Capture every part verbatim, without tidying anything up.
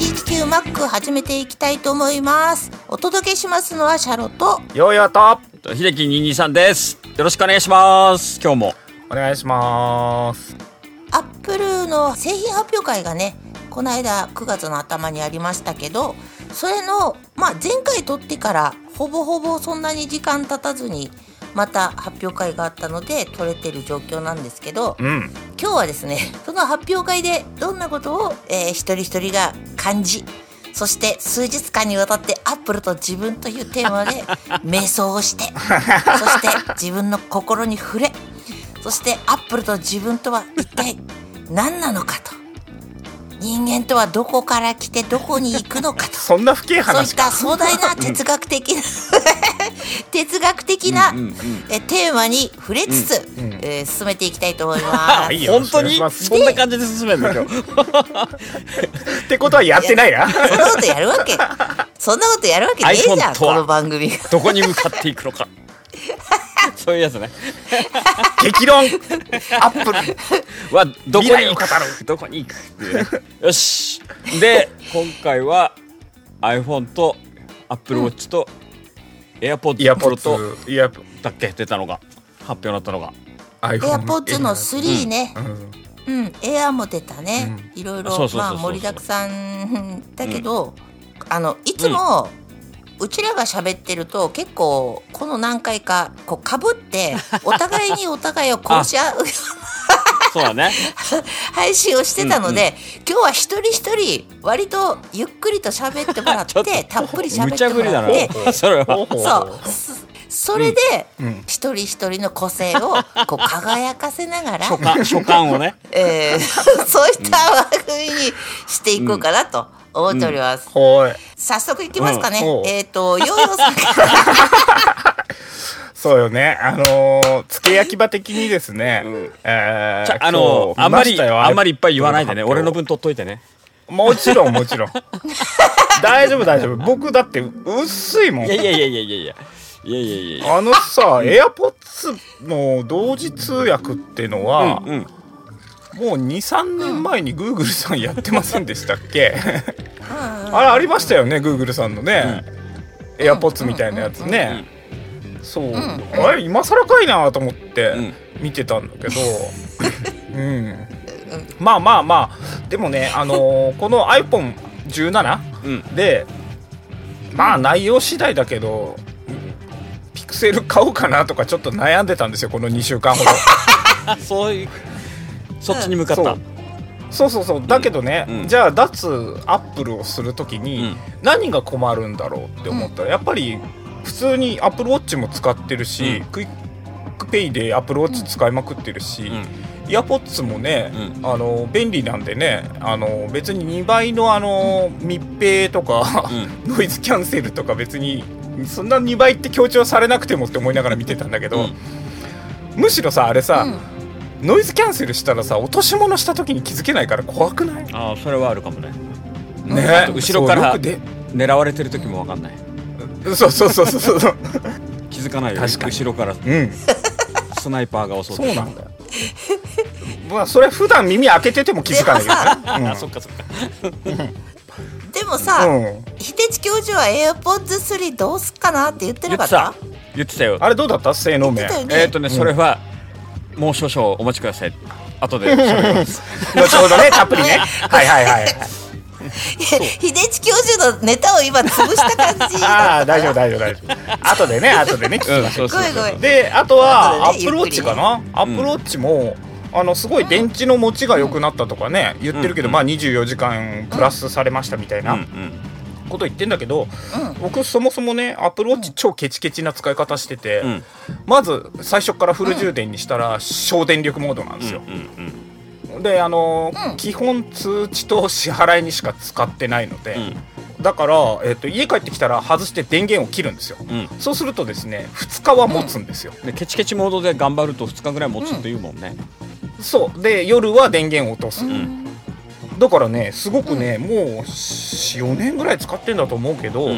シーエイチキュー マック 始めていきたいと思います。お届けしますのはシャロとヨーヨーと秀樹にひゃくにじゅうさんです。よろしくお願いします。今日もお願いします。 アップルの製品発表会がね、この間くがつの頭にありましたけど、それの、まあ、前回撮ってからほぼほぼそんなに時間経たずにまた発表会があったので撮れてる状況なんですけど、 うん、 今日はですね、その発表会でどんなことを、えー、一人一人が感じ、そして数日間にわたってアップルと自分というテーマで瞑想をしてそして自分の心に触れ、そしてアップルと自分とは一体何なのかと、人間とはどこから来てどこに行くのかとそんな不敬話か。 そういった壮大な哲学的な哲学的な、うんうんうん、えテーマに触れつつ、うんうんえー、進めていきたいと思いますいい本当にそんな感じで進めるの今日ってことはやってないな。 そんなことやるわけそんなことやるわけねえじゃんこの番組どこに向かっていくのかそういうやつね激論アップルはどこに行くどこに行くっていう、ね、よしで今回は iPhone と Apple Watch と、うん、AirPods Pro とイヤだっけ出たのが発表になったのが AirPods のスリーね、うんうん、Air も出たね、うん、いろいろまあ盛りだくさんだけど、うん、あのいつも、うんうちらが喋ってると結構この何回かこう被ってお互いにお互いを殺し合うそうだね配信をしてたので、うんうん、今日は一人一人割とゆっくりと喋ってもらってたっぷり喋ってもらってそれはそうそれで、うん、一人一人の個性をこう輝かせながら所感、所感をね、 えー、そういった番組にしていこうかなと思っております、 うん、 早速いきますかね、うん、えっ、ー、とヨーヨーさんからそうよね、あのー、つけ焼き場的にですね、うんえー、 あのー、あんまりあんまりいっぱい言わないでね、俺の分取っといてね。 もちろんもちろん大丈夫大丈夫、僕だって薄いもん。 いやいやいやいやいやいやいやいやいやあのさ、うん、AirPods の同時通訳ってのは、うんうん、もう にさんねんまえに Google さんやってませんでしたっけあれありましたよね Google さんのね、うん、AirPods みたいなやつね、うん、そう、うん、あれ今更かいなと思って見てたんだけど、うんうん、まあまあまあでもね、あのー、この アイフォンじゅうなな で、うん、まあ内容次第だけどピクセル買おうかなとかちょっと悩んでたんですよこのにしゅうかんほどそういうそっちに向かった、うん、 そうそうそうそうだけどね、うん、じゃあ脱アップルをするときに何が困るんだろうって思ったら、やっぱり普通にアップルウォッチも使ってるし、うん、クイックペイでアップルウォッチ使いまくってるし、うんイヤポッツもね、うん、あの便利なんでね、あの別ににばいのあの密閉とか、うん、ノイズキャンセルとか別にそんなにばいって強調されなくてもって思いながら見てたんだけど、うん、むしろさあれさ、うん、ノイズキャンセルしたらさ落とし物した時に気づけないから怖くない？ ああそれはあるかもね。 ねあと後ろから狙われてる時も分かんない。 そうそうそうそうそう気づかないよ。 確かに後ろから、うん、スナイパーが襲ってそうなんだよまあそれ普段耳開けてても気づかないけどね、うん、 あそっかそっかでもさ、うん、秀知教授は AirPods スリーどうすっかなって言ってなかった？ 言ってた、言ってたよ。 あれどうだった性能面、 ね、 えー、っとねそれは、うん、もう少々お待ちください後で喋ります後ほどねたっぷりねはいはいはい秀知教授のネタを今潰した感じああ大丈夫大丈夫大丈夫後でね後でね聞きましょう、 うん、ごめんごめん。 であとはアップルウォッチかな、アップルウォッチもあのすごい電池の持ちが良くなったとかね言ってるけど、うん、まあにじゅうよじかんプラスされましたみたいなこと言ってんだけど、うん、僕そもそもねアップルウォッチ超ケチケチな使い方してて、うん、まず最初からフル充電にしたら省電力モードなんですよ、うんうんうん、であの、うん、基本通知と支払いにしか使ってないので、うん、だから、えーと、家帰ってきたら外して電源を切るんですよ、うん、そうするとですねふつかは持つんですよ、 うん、でケチケチモードで頑張るとふつかぐらい持つっていうもんね、 うん、そうで夜は電源を落とす、うん、だからねすごくね、うん、もう よん,よねんぐらい使ってんだと思うけど、うん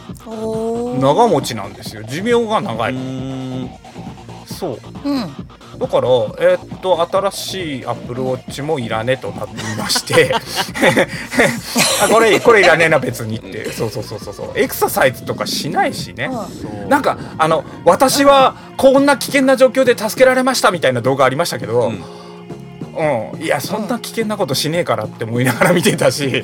、長持ちなんですよ。寿命が長い。うーんそう、うん、 だから、えー、っと新しい Apple Watch もいらねとなっていましてあこれこれいらねえな別にって、そうそうそうそうそうエクササイズとかしないしね、うん、なんかあの私はこんな危険な状況で助けられましたみたいな動画ありましたけど、うんうん、いやそんな危険なことしねえからって思いながら見てたし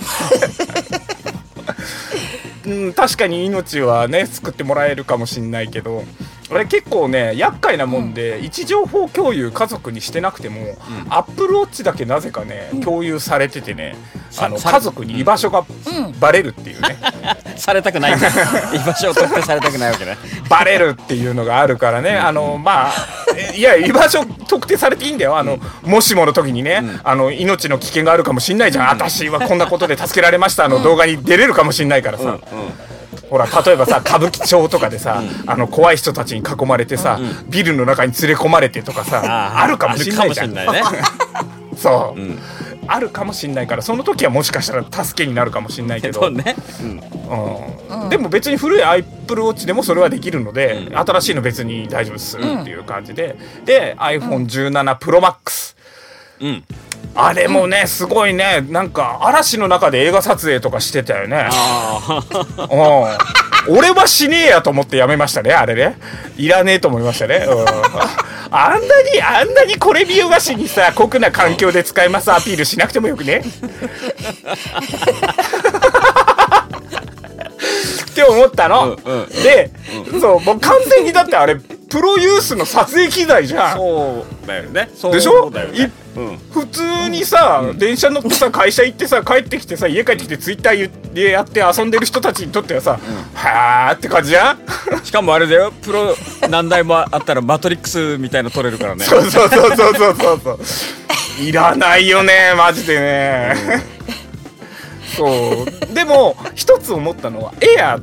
うん、確かに命はね救ってもらえるかもしんないけど、あれ結構ね厄介なもんで、うん、位置情報共有家族にしてなくても、うん、Apple Watch だけなぜかね、うん、共有されててね、あの家族に居場所がバレるっていうね、 うん、されたくないんだ居場所を特定されたくないわけねバレるっていうのがあるからね、あのまあいや居場所特定されていいんだよ、あの、うん、もしもの時にね、うん、あの命の危険があるかもしんないじゃん、うん、私はこんなことで助けられましたの動画に出れるかもしんないからさ、うんうん、ほら例えばさ歌舞伎町とかでさ、うん、あの怖い人たちに囲まれてさ、うん、ビルの中に連れ込まれてとかさ、あ, あるかもしんないじゃん、 ね、 そう、うん、あるかもしんないから、その時はもしかしたら助けになるかもしんないけど、 ねうんうん、でも別に古い Apple Watch でもそれはできるので、うん、新しいの別に大丈夫ですっていう感じで、うん、で アイフォンじゅうなな Pro Max、うん、あれもねすごいね、なんか嵐の中で映画撮影とかしてたよね。あうん俺はしねえやと思ってやめましたね、あれね。いらねえと思いましたね、うん、あんなにあんなにこれ見よがしにさ酷な環境で使えますアピールしなくてもよくねって思ったの、うんうん、で、うん、そうもう完全にだってあれプロユースの撮影機材じゃん。 そうだよね。 でしょ、 ねうん、 普通にさ、うん、電車乗ってさ会社行ってさ帰ってきてさ家帰ってきてツイッターでやって遊んでる人たちにとってはさ、うん、はーって感じじゃんしかもあれだよ、プロ何台もあったらマトリックスみたいな撮れるからねそうそうそうそうそうそうそういらないよねマジでね、うん、そうでも一つ思ったのはエアーって、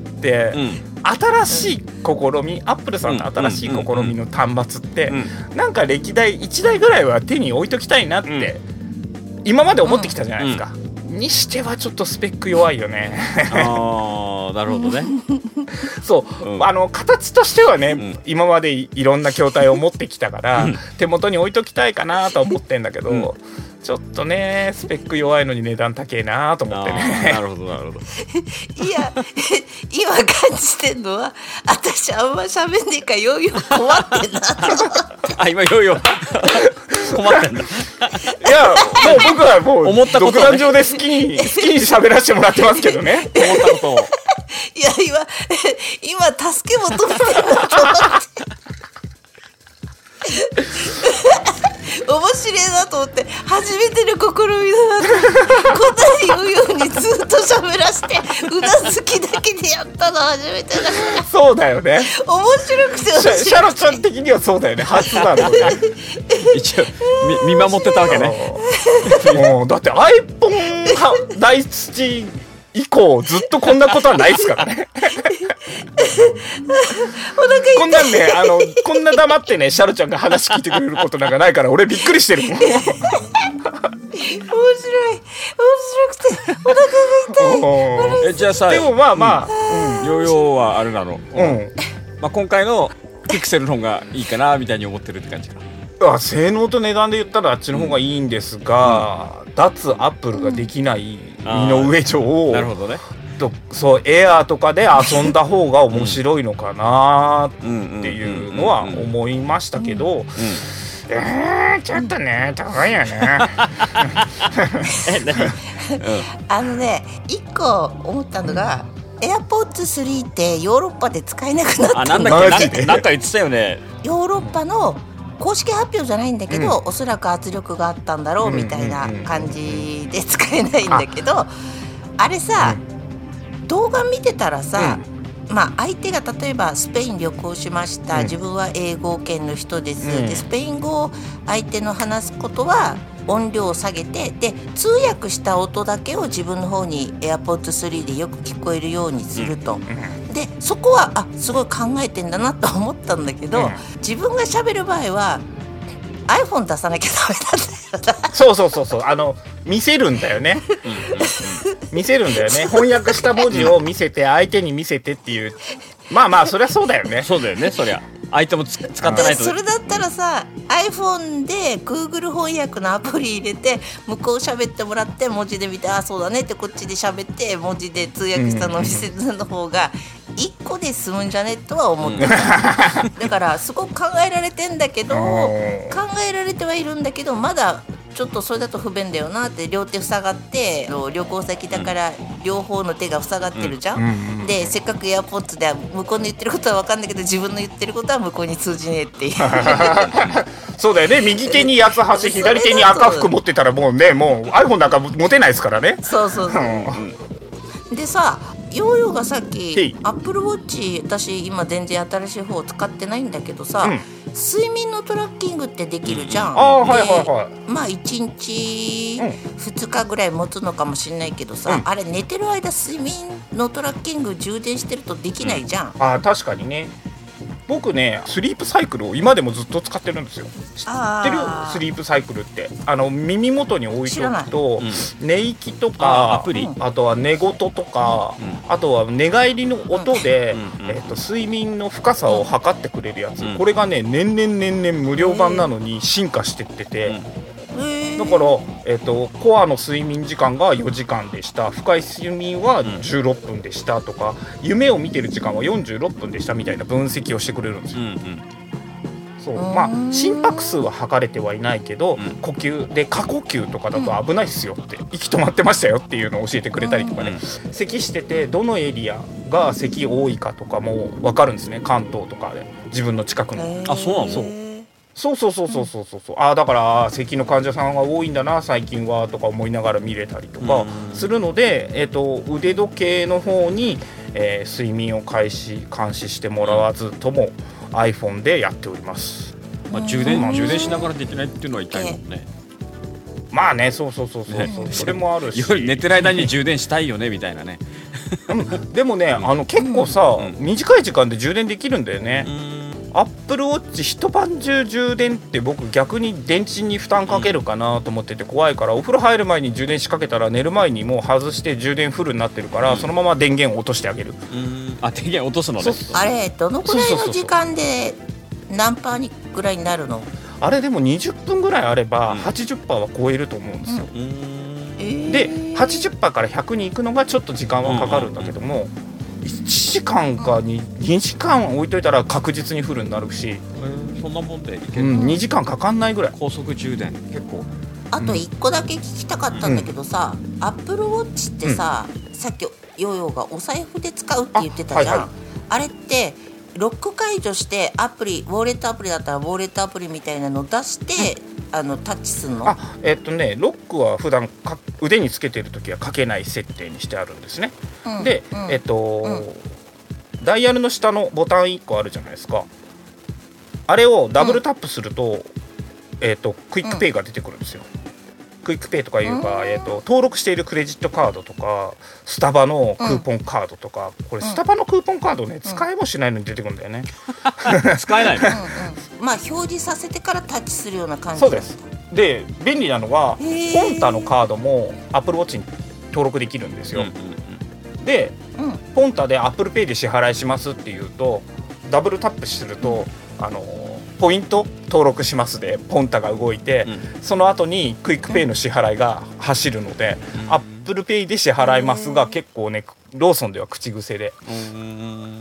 うん新しい試み、アップルさんの新しい試みの端末って、うん、なんか歴代いちだいぐらいは手に置いときたいなって、うん、今まで思ってきたじゃないですか、うん、にしてはちょっとスペック弱いよねああなるほどねそう、うん、あの形としてはね、うん、今まで い, いろんな筐体を持ってきたから、うん、手元に置いときたいかなと思ってんだけど、うんちょっとねスペック弱いのに値段高えなと思ってね。 なるほどなるほどいや今感じてんのは私あんま喋んねえかようよう困ってんなあ今ようよう困ってんだいやもう僕はもう思ったこと、ね、 独壇場で好きに好きに喋らせてもらってますけどね思ったことをいや今今助け求めてるなと思って面白いなと思って初めての試みだなと答え言うようにずっと喋らせてうなずきだけでやったの初めてだからそうだよね面白くて面白くてシャロちゃん的にはそうだよね初だろうね一応見守ってたわけねもうだって iPhone 大土以降ずっとこんなことはないですからねこんなんねあのこんな黙ってねシャロちゃんが話聞いてくれることなんかないから俺びっくりしてるもん面白い面白くてお腹が痛いえじゃあさでもまあまあ、 うん、ヨーヨーはあれなの、うんまあ、今回のピクセルの方がいいかなみたいに思ってるって感じかあ性能と値段で言ったらあっちの方がいいんですが、うん、脱アップルができない身の上上、うん、 なるほどねそうエアーとかで遊んだ方が面白いのかなっていうのは思いましたけどえーちょっとね高いよねあのね一個思ったのがAirPods スリーってヨーロッパで使えなくなったあなんだっけなんか言ってたよねヨーロッパの公式発表じゃないんだけど、うん、おそらく圧力があったんだろうみたいな感じで使えないんだけど、うんうんうん、あ, あれさ、うん、動画見てたらさ、うんまあ、相手が例えばスペイン旅行しました、うん、自分は英語圏の人です、うん、でスペイン語を相手の話すことは音量を下げてで通訳した音だけを自分の方に AirPods スリーでよく聞こえるようにすると、うん、でそこはあすごい考えてんだなと思ったんだけど、うん、自分が喋る場合は iPhone 出さなきゃダメなんだよなそうそうそうそうあの見せるんだよね見せるんだよね翻訳した文字を見せて相手に見せてっていうまあまあそりゃそうだよねそうだよねそりゃ相手も使ってないとそれだったらさ iPhone で Google 翻訳のアプリ入れて向こう喋ってもらって文字で見て、あそうだねってこっちで喋って文字で通訳したのを見せるの方がいっこで済むんじゃねとは思ってた、うん、だからすごく考えられてんだけど考えられてはいるんだけどまだちょっとそれだと不便だよなって。両手塞がって旅行先だから両方の手が塞がってるじゃん、うんうん、でせっかくエアポッツで向こうの言ってることは分かんないけど自分の言ってることは向こうに通じねえっていうそうだよね。右手に八つ橋左手に赤服持ってたらもうねもう iPhone なんか持てないですからね。 そうそうそう、うん、でさヨーヨーがさっき Apple Watch 私今全然新しい方を使ってないんだけどさ、うん、睡眠のトラッキングってできるじゃん、うん、 あはいはいはい。 まあいちにちふつかぐらい持つのかもしれないけどさ、うん、あれ寝てる間睡眠のトラッキング充電してるとできないじゃん、うん、 あ確かにね。僕ねスリープサイクルを今でもずっと使ってるんですよ。知ってる？スリープサイクルってあの耳元に置いとくと、うん、寝息とかあ, アプリあとは寝言とか、うん、あとは寝返りの音で、うんえー、と睡眠の深さを測ってくれるやつ、うん、これがね年々年々無料版なのに進化してってて、うん、だから、えー、とコアの睡眠時間がよじかんでした、深い睡眠はじゅうろっぷんでしたとか、夢を見てる時間はよんじゅうろっぷんでしたみたいな分析をしてくれるんですよ、うんうん、そうまあ心拍数は測れてはいないけど、うん、呼吸で過呼吸とかだと危ないっすよって、うん、息止まってましたよっていうのを教えてくれたりとかね、うん、咳しててどのエリアが咳多いかとかも分かるんですね。関東とかで自分の近くの。 あそうなの。 そうそうそうそうそうそうそう、あだから咳の患者さんが多いんだな最近はとか思いながら見れたりとかするので、えー、と腕時計の方に、えー、睡眠を開始監視してもらわずとも iPhone でやっております、 まあ、充電、充電しながらできないっていうのは痛いもんね。 まあねそうそうそうそう、ね、それもあるし寝てる間に充電したいよねみたいなねでもねあの結構さ、うん、短い時間で充電できるんだよね。アップルウォッチ一晩中充電って僕逆に電池に負担かけるかなと思ってて怖いから、お風呂入る前に充電しかけたら寝る前にもう外して充電フルになってるから、うん、そのまま電源を落としてあげる。 うんあ電源落とすのね。 あれどのくらいの時間で何パーにぐらいになるの？ あれでもにじゅっぷんぐらいあれば はちじゅっパーセント は超えると思うんですよ、うんうんで はちじゅっパーセント からひゃくに行くのがちょっと時間はかかるんだけども、うんうんうんいちじかんか に, にじかん置いといたら確実にフルになるし、 えー、そんなもんでいける、 うん、にじかんかかんないぐらい。 高速充電結構。 あといっこだけ聞きたかったんだけどさ、うん、アップルウォッチってさ、うん、さっきヨーヨーがお財布で使うって言ってたじゃん あ,、はいはい、あれってロック解除してアプリウォーレットアプリだったらウォーレットアプリみたいなの出して、うん、あのタッチするの？ あえっとねロックは普段か腕につけてるときはかけない設定にしてあるんですね、うん、で、うん、えっと、うん、ダイヤルの下のボタンいっこあるじゃないですか。あれをダブルタップすると、うん、えっとクイックペイが出てくるんですよ、うん、クイックペイとかいうか、えっと登録しているクレジットカードとかスタバのクーポンカードとか、うん、これスタバのクーポンカードね、うん、使えもしないのに出てくるんだよね使えないの、うんうん、まあ表示させてからタッチするような感じ。 そうです。で便利なのはポンタのカードも Apple Watch に登録できるんですよ、うんうんうん、で、うん、ポンタで Apple Pay で支払いしますっていうとダブルタップすると、うん、あのポイント登録しますでポンタが動いて、うん、その後にクイックペイの支払いが走るので、うん、Apple Pay で支払いますが結構ねローソンでは口癖で、うん、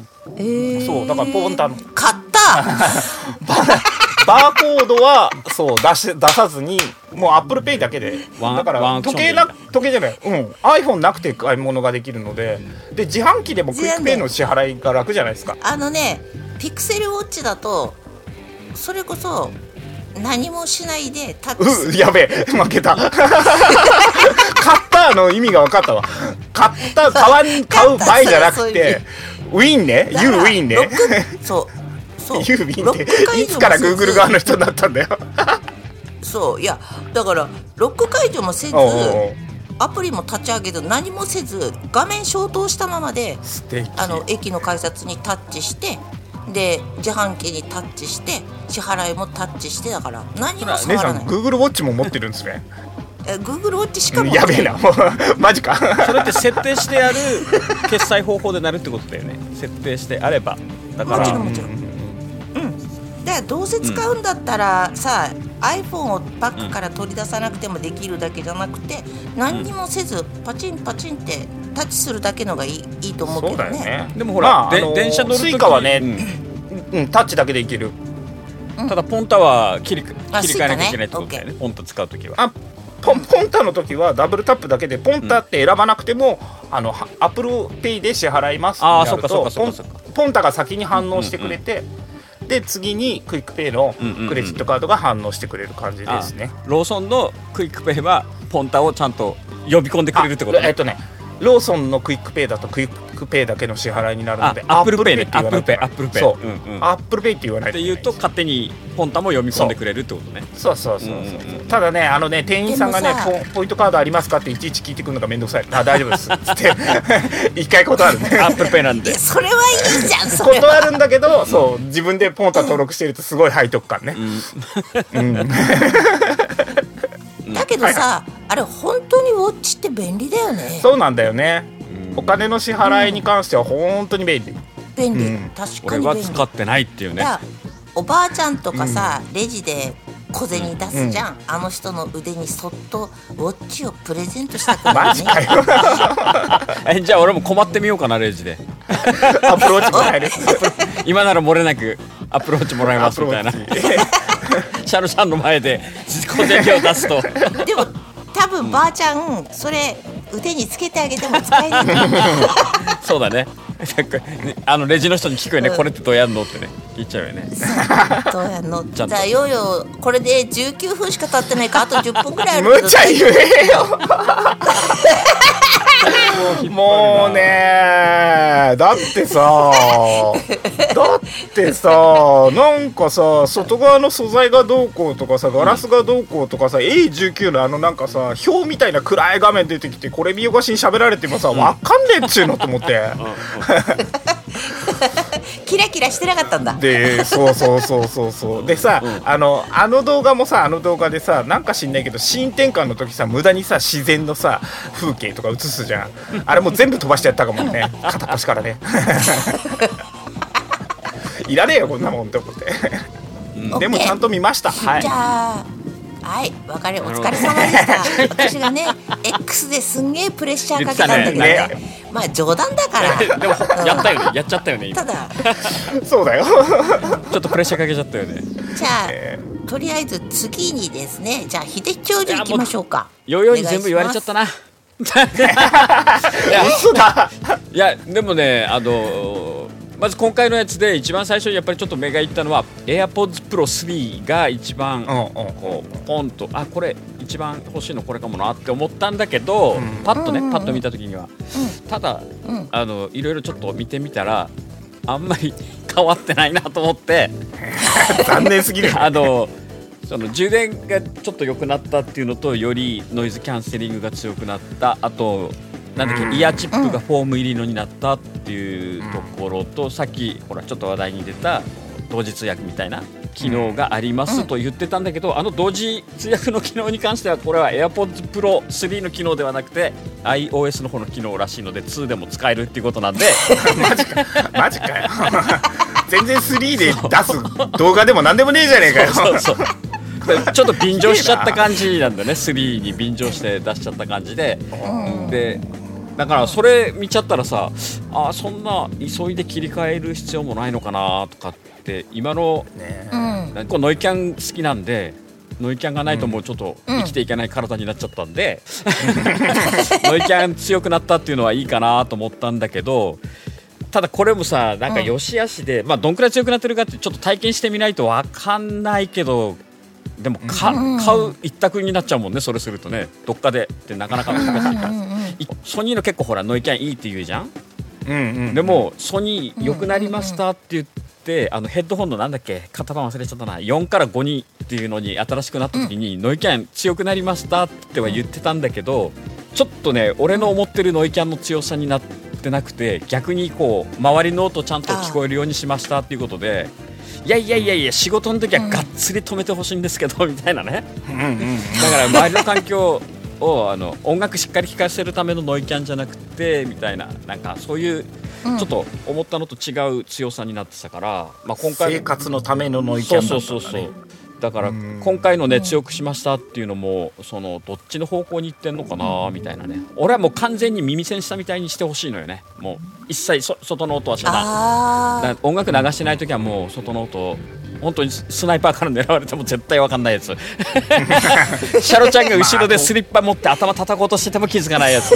えー、そうだからポンタの買ったバーコードはそう 出, し出さずにもう Apple Pay だけでだから時計な時計じゃない、うん、iPhone なくて買い物ができるので、で自販機でもクイックペイの支払いが楽じゃないですか。 あのねピクセルウォッチだとそれこそ何もしないでタッチする、 うん、やべえ負けた買ったの意味が分かったわ。買った買わ買う場合じゃなくてウィンね You ウィンねそうそうユービンっていつから Google 側の人になったんだよそういやだからロック解除もせずアプリも立ち上げず何もせず画面消灯したままであの駅の改札にタッチしてで自販機にタッチして支払いもタッチしてだから何も触らない。 姉さん Google ウォッチも持ってるんですね Google ウォッチしかもやべえなマジかそれって設定してある決済方法でなるってことだよね。設定してあればだからもちろんもちろんだからどうせ使うんだったら、うん、さ iPhone をバッグから取り出さなくてもできるだけじゃなくて、うん、何にもせずパチンパチンってタッチするだけのがいい、いいと思うけど ね, そうだよね。 でもほら、まああのー、電車乗るときスイカはね、うんうん、タッチだけでいける、 うん、ただポンタは切り、切り替えなきゃいけないってことだよね、ポンタ使うときは。 あポン、ポンタの時はダブルタップだけでポンタって選ばなくても、うん、あのアップルペイで支払いますってなるとポンタが先に反応してくれて、うんうん、で次にクイックペイのクレジットカードが反応してくれる感じですね、 うんうんうん、ローソンのクイックペイはポンタをちゃんと呼び込んでくれるってことね。 えっとねローソンのクイックペイだとクイックペイだけの支払いになるので、 アップルペイね、アップルペイ、アップルペイ、 そう、うんうん、アップルペイって言わないとって言うと勝手にポンタも読み込んでくれるってことね。 そうそうそうそう、うんうんうん、ただねあのね店員さんがね ポ, ポイントカードありますかっていちいち聞いてくるのがめんどくさい。あ大丈夫ですって一回断るね。 アップルペイなんで。 それはいいじゃん。それは断るんだけど、そう自分でポンタ登録してるとすごい背徳感ね。うんうんだけどさ、はい、あれ本当にウォッチって便利だよね。 そうなんだよね。お金の支払いに関しては本当に便利。 便利、うん、確かに便利。 俺は使ってないっていうね。 おばあちゃんとかさ、うん、レジで小銭出すじゃん、うん、あの人の腕にそっとウォッチをプレゼントしたくなるね。マジかよ。 えじゃあ俺も困ってみようかなレジで。 アプローチもらえる。 今なら漏れなくアプローチもらえますみたいな。シャルさんの前で小銭を出すと。 でも多分ばあちゃん、うん、それ腕につけてあげても使えない。 そうだね。あのレジの人に聞くよね、うん、これってどうやんのってね聞いちゃうよね。 どうやんの。じゃあヨーヨーこれでじゅうきゅうふんしか経ってないか、あとじゅっぷんくらいあるけど。 むちゃ言えよ。もうねだってさだってさなんかさ外側の素材がどうこうとかさガラスがどうこうとかさ、うん、エーじゅうきゅう のあのなんかさ表みたいな暗い画面出てきてこれ見よがしに喋られてもさ、うん、わかんねえっちゅうのと思って。 キラキラしてなかったんだ。 でそうそうそうそうそうでさ、うん、あのあの動画もさあの動画でさなんか知んないけどシーン転換の時さ無駄にさ自然のさ風景とか映すじゃん。あれも全部飛ばしてやったかもね。片っ端からね。いらねえよこんなもんって思って、うん、でもちゃんと見ました。はい、 じゃあはいわかるお疲れ様でした。私がね X ですんげえプレッシャーかけたんだけど ね, ねまあ冗談だから。 でもやったよねやっちゃったよね。 ただそうだよ。 ちょっとプレッシャーかけちゃったよね。 じゃあ、えー、とりあえず次にですねじゃあ秀樹教授いきましょうか。 ヨーヨーに全部言われちゃったな。いや嘘だ。 いやでもねあのまず今回のやつで一番最初にやっぱりちょっと目がいったのは AirPods Pro スリーが一番こうポンとあこれ一番欲しいのこれかもなって思ったんだけど、うん、パッとね、うん、パッと見た時には、うん、ただ、うん、あのいろいろちょっと見てみたらあんまり変わってないなと思って残念すぎる。 あのその充電がちょっと良くなったっていうのとよりノイズキャンセリングが強くなったあとなんだっけ、うん、イヤーチップがフォーム入りのになったっていうところと、うん、さっきほらちょっと話題に出た同時通訳みたいな機能がありますと言ってたんだけど、うん、あの同時通訳の機能に関してはこれは AirPods Pro スリーの機能ではなくて iOS の方の機能らしいのでツーでも使えるっていうことなんでマジかマジかよ。全然スリーで出す動画でも何でもねえじゃねえかよ。 そうそうそうちょっと便乗しちゃった感じなんだね。スリーに便乗して出しちゃった感じで、うん、でだからそれ見ちゃったらさあそんな急いで切り替える必要もないのかなとかって今の、ね、こうノイキャン好きなんでノイキャンがないともうちょっと生きていけない体になっちゃったんで、うん、ノイキャン強くなったっていうのはいいかなと思ったんだけどただこれもさなんか良し悪しで、うんまあ、どんくらい強くなってるかってちょっと体験してみないと分かんないけどでもか、うん、買う一択になっちゃうもんね。それするとねどっかでってなかなか難しいから、うんうんうん、ソニーの結構ほらノイキャンいいって言うじゃん、うんうんうん、でもソニー良くなりましたって言って、うんうん、あのヘッドホンのなんだっけ型番忘れちゃったなよんからごにっていうのに新しくなった時に、うん、ノイキャン強くなりましたっては言ってたんだけどちょっとね俺の思ってるノイキャンの強さになってなくて逆にこう周りの音ちゃんと聞こえるようにしましたっていうことでいやいやいやいや仕事の時はがっつり止めてほしいんですけどみたいなね、うんうん、だから周りの環境をあの音楽しっかり聴かせるためのノイキャンじゃなくてみたいな、なんかそういうちょっと思ったのと違う強さになってたから、まあ、今回生活のためのノイキャンだったんだね。 そうそうそうそうだから今回のね強くしましたっていうのもそのどっちの方向に行ってんのかなみたいなね。俺はもう完全に耳栓したみたいにしてほしいのよね。もう一切そ外の音は遮断。だから音楽流してない時はもう外の音本当にスナイパーから狙われても絶対わかんないやつシャロちゃんが後ろでスリッパ持って頭叩こうとしてても気づかないやつ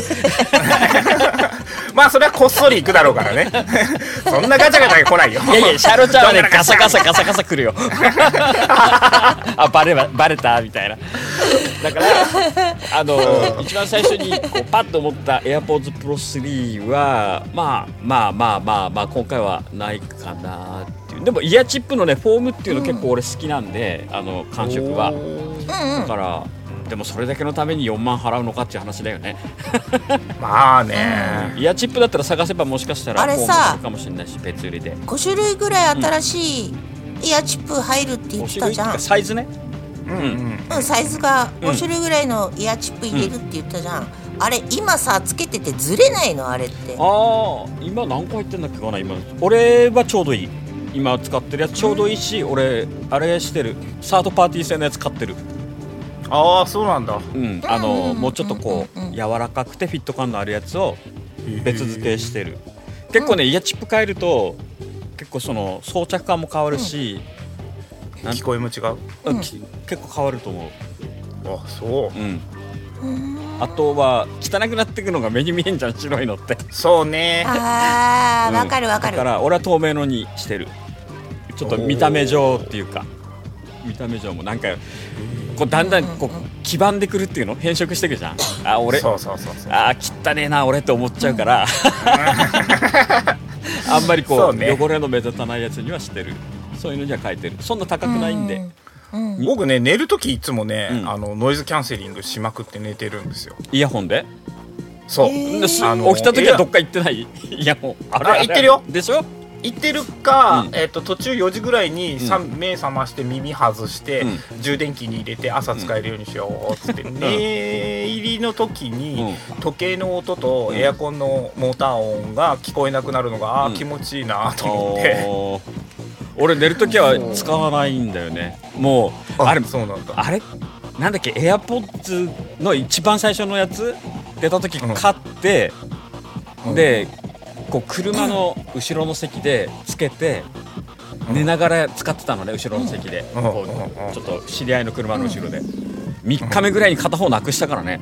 まあそれはこっそり行くだろうからねそんなガチャガチャ来ないよ。 いやいやシャロちゃんはねガサガサガサガサ来るよあバレバレたみたいな。だからあの一番最初にこうパッと思った AirPods Pro スリーはまあまあまあまあまあ今回はないかなっていう。でもイヤーチップのねフォームっていうの結構俺好きなんで、うん、あの感触はだからでもそれだけのためによんまん払うのかっていう話だよねまあね、 うん、イヤーチップだったら探せばもしかしたらあれさかもしれないし別売りでご種類ぐらい新しいイヤーチップ入るって言ってたじゃん。 サイズね、 うんうんうん、サイズがご種類ぐらいのイヤーチップ入れるって言ったじゃん、うん、あれ今さつけててずれないのあれって。 ああ今何個入ってんだっけかな。今俺はちょうどいい。今使ってるやつちょうどいいし、うん、俺あれしてるサードパーティー製のやつ買ってる。 ああそうなんだ。 うんあのもうちょっとこう柔らかくてフィット感のあるやつを別付けしてる。結構ねイヤーチップ変えると結構その装着感も変わるし、 うん、聞こえも違う、 うん、結構変わると思う。 あそう、 うんあとは汚くなっていくのが目に見えんじゃん白いのって。 そうねあーわかるわかる。 だから俺は透明のにしてる。ちょっと見た目上っていうか見た目上もなんかこうだんだんこう黄ばんでくるっていうの変色してくじゃん。あ俺そうそうそうそうあ汚ねえな俺って思っちゃうから、うん、あんまりこう、ね、汚れの目立たないやつにはしてる。そういうのには変えてる。そんな高くないんで。 うんうん、僕ね寝るときいつもね、うん、あのノイズキャンセリングしまくって寝てるんですよ。 イヤホンで。 そう、 えー、あの起きたときはどっか行ってないイヤホン。 あれあ行ってるよ。 でしょ。 行ってるか、うんえー、と途中よじぐらいに、うん、目覚まして耳外して、うん、充電器に入れて朝使えるようにしようっつって、うん、寝入りの時に、うん、時計の音とエアコンのモーター音が聞こえなくなるのが、うん、あ気持ちいいなと思って、 うん、俺寝る時は使わないんだよね。もう あ, あれそうなんだ。 あれなんだっけ AirPods の一番最初のやつ出た時買って、うん、でこう車の後ろの席でつけて寝ながら使ってたのね。後ろの席でこうちょっと知り合いの車の後ろでみっかめぐらいに片方なくしたからね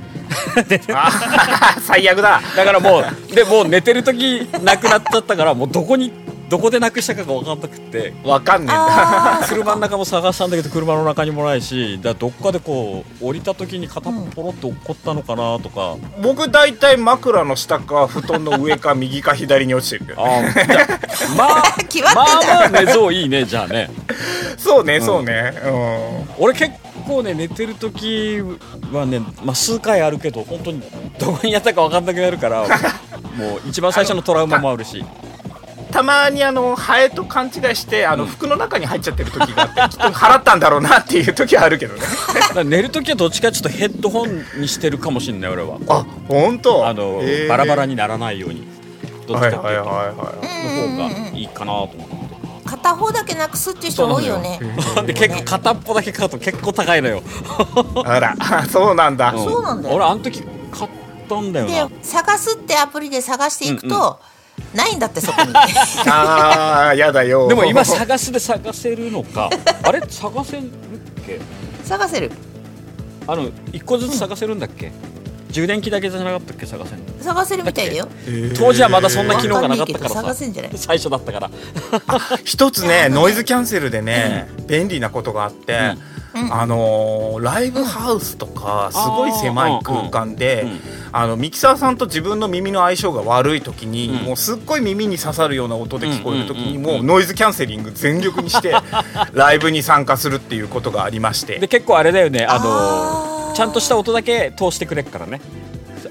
最悪だ。 だからもうでもう寝てる時なくなっちゃったからもうどこにどこでなくしたかが分かんなくって分かんねえんだ車の中も探したんだけど車の中にもないしだどっかでこう降りた時に片っぽポロッと落っこったのかなとか、 うん、僕だいたい枕の下か布団の上か右か左に落ちてるけど、ね、あじゃまあまあまあ寝相いいねじゃあねそうねそうね、 うん、俺結構ね寝てる時はね、まあ、数回あるけど本当にどこにやったか分かんなくなるからもう一番最初のトラウマもあるし、 たまにあのハエと勘違いしてあの服の中に入っちゃってる時があって、うん、きっと払ったんだろうなっていう時はあるけどね寝る時はどっちかちょっとヘッドホンにしてるかもしれない俺は。 あ本当あのバラバラにならないようにどっちかっていうとの方がいいかなと思って。 片方だけなくすっていう人多いよねで結構片っぽだけ買うと結構高いのよあらそうなんだ、 うん、そうなんだよ。 俺あの時買ったんだよな。 で探すってアプリで探していくと、うんうんないんだってそこにあーやだよ。 でも今探すで探せるのかあれ探せるっけ。 探せるあのいっこずつ探せるんだっけ、うん、充電器だけじゃなかったっけ。探せる探せるみたいだよ。 当時はまだそんな機能がなかったからさ探せんじゃない最初だったから一つねノイズキャンセルでね、うん、便利なことがあって、うん、あのー、ライブハウスとかすごい狭い空間で、うんうん、あのミキサーさんと自分の耳の相性が悪い時に、うん、もうすっごい耳に刺さるような音で聞こえる時にもうノイズキャンセリング全力にしてライブに参加するっていうことがありまして、 で結構あれだよね、あのー、ちゃんとした音だけ通してくれるからね。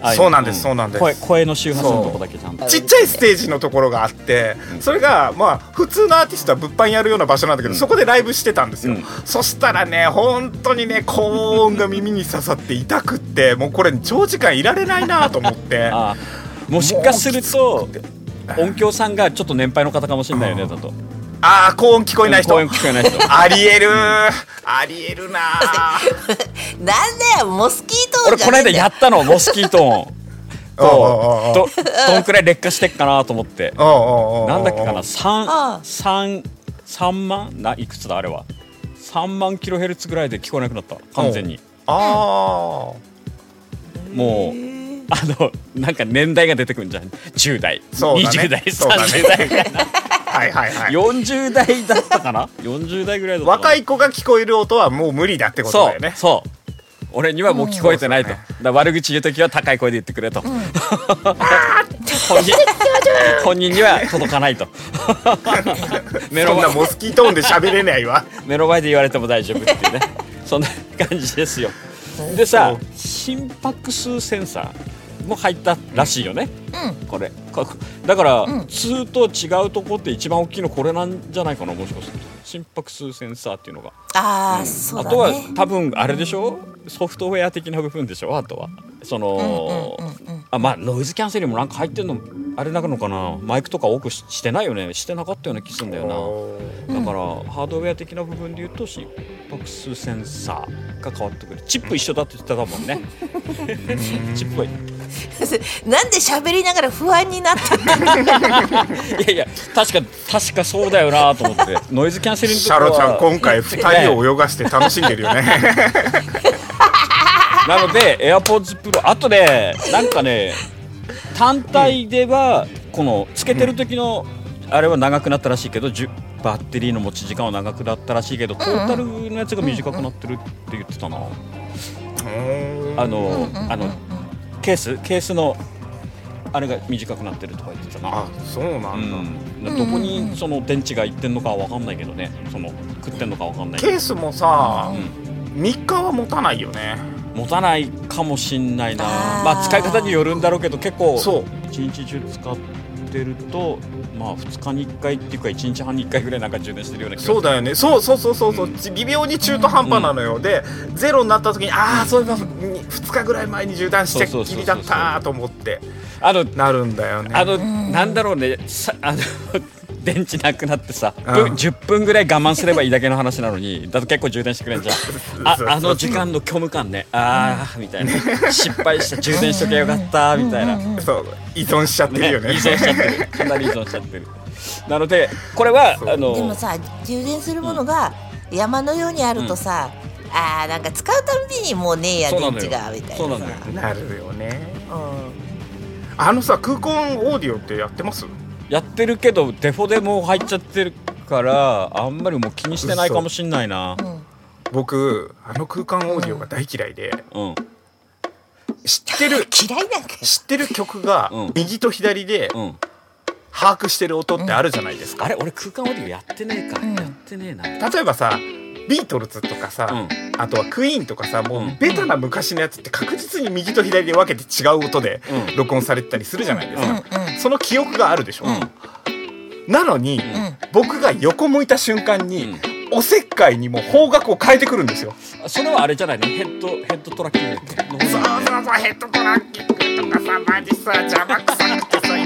そうなんです、そうなんです。 声、声の周波数のとこだけちゃんとちっちゃいステージのところがあって、それがまあ普通のアーティストは物販やるような場所なんだけど、うん、そこでライブしてたんですよ、うん、そしたらね本当にね高音が耳に刺さって痛くってもうこれ長時間いられないなと思ってあもしかすると音響さんがちょっと年配の方かもしれないよね、だと。 ああ高音聞こえない人、 高音聞こえない人ありえるありえるななんだよモスキート音じゃねえんだよ。俺この間やったのモスキート音ど, どんくらい劣化してっかなと思ってなんだっけかな 3, 3, 万ないくつだあれはさんまんキロヘルツぐらいで聞こえなくなった完全に。ああもうあのなんか年代が出てくるんじゃんじゅう代、ね、にじゅう代、さんじゅう代ぐらいなはいはい、はい、よんじゅう代だったかなよんじゅう代ぐらいだった若い子が聞こえる音はもう無理だってことだよね。 そうそう俺にはもう聞こえてないと、うんね、だ悪口言うときは高い声で言ってくれと、うん、本人本人には届かないと目の前そんなモスキートーンで喋れないわ目の前で言われても大丈夫っていうねそんな感じですよ。でさ心拍数センサーも入ったらしいよね、うん、これだから、うん、通と違うとこって一番大きいのこれなんじゃないかなもしかすると心拍数センサーっていうのがあ、 うん、 そうだね、 あとは多分あれでしょソフトウェア的な部分でしょあとはその、うんうんうんうん、あまあノイズキャンセリングもなんか入ってんのあれなのかなマイクとか多く し, してないよねしてなかったような気するんだよな。だから、うん、ハードウェア的な部分で言うと心拍数センサーが変わってくる。チップ一緒だって言ってたもんねチップはなんで喋りながら不安になってるいやいや確か確かそうだよなと思ってノイズキャンセリングとかはシャロちゃん今回ふたりを泳がして楽しんでるよねなので AirPods Pro あとでなんかね単体ではこのつけてる時のあれは長くなったらしいけどバッテリーの持ち時間は長くなったらしいけどトータルのやつが短くなってるって言ってたな。あのあのケースケースのあれが短くなってるとか言ってたな。 あ、そうなんだ、うん、 どこにその電池がいってんのかは分かんないけどねその食ってんのか分かんないけどケースもさ、うん、みっかは持たないよね。 持たないかもしんないな。まあ使い方によるんだろうけど結構一日中使ってるとまあふつかにいっかいっていうかいちにちはんにいっかいぐらいなんか充電してるような気がする。 そうだよね。そうそうそうそうそう、うん、微妙に中途半端なのよ、うん、でゼロになった時にああそういえばふつかぐらい前に充電してっきりだったと思ってあのなるんだよね。 あのなんだろうねさあの電池なくなってさ、うん、じゅっぷんぐらい我慢すればいいだけの話なのにだと結構充電してくれんじゃんあ, あの時間の虚無感ねあーみたいな失敗した充電しときゃよかったみたいなそう依存しちゃってるよね、 ね依存しちゃってるかなり依存しちゃってるなのでこれはあのでもさ充電するものが山のようにあるとさ、うん、あーなんか使うたびにもうねえや電池がみたいなさそうなのよなるよね、うん、あのさ空間オーディオってやってます？ やってるけどデフォでもう入っちゃってるからあんまりもう気にしてないかもしんないな、うん、 僕あの空間オーディオが大嫌いで、うん、知ってる嫌いなんか知ってる曲が右と左で、うん、把握してる音ってあるじゃないですか、 うん、あれ俺空間オーディオやってねえか、うん、やってねえな。 例えばさビートルズとかさ、うん、あとはクイーンとかさもうベタな昔のやつって確実に右と左で分けて違う音で録音されてたりするじゃないですか、うん、その記憶があるでしょ、うん、なのに、うん、僕が横向いた瞬間に、うん、おせっかいにも方角を変えてくるんですよ。 それはあれじゃないのヘッドヘッドトラッキングの方そうそうそうヘッドトラッキングとかさマジさ邪魔くさくてさ